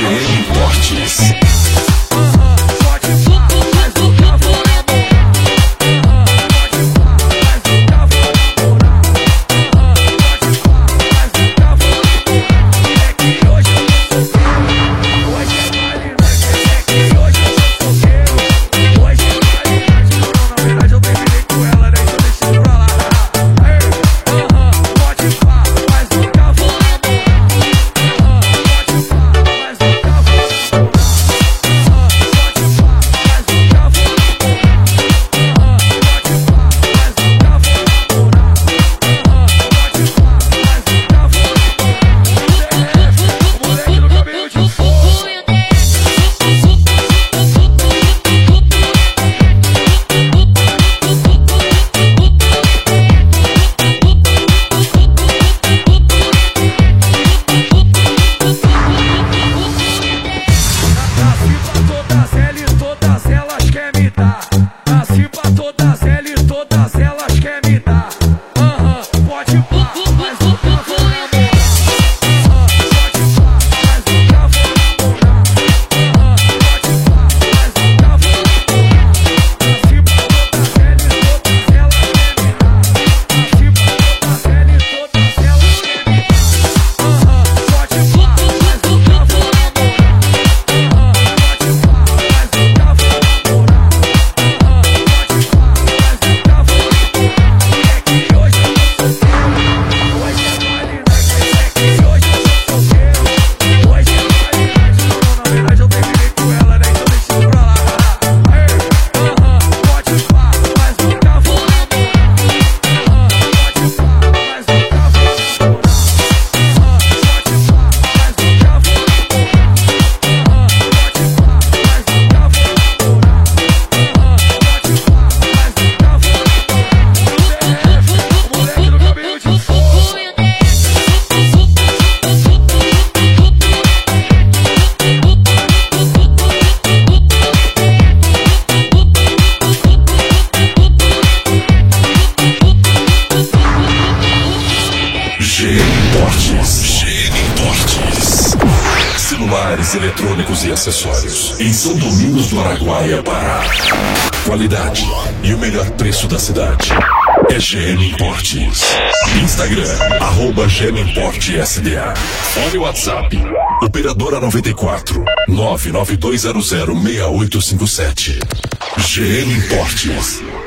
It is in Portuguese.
GM Importes. Celulares, eletrônicos e acessórios em São Domingos do Araguaia, Pará. Qualidade e o melhor preço da cidade é GM Importes. Instagram, @GMImportesSDA. Fone WhatsApp, operadora 94 992006857. GM Importes.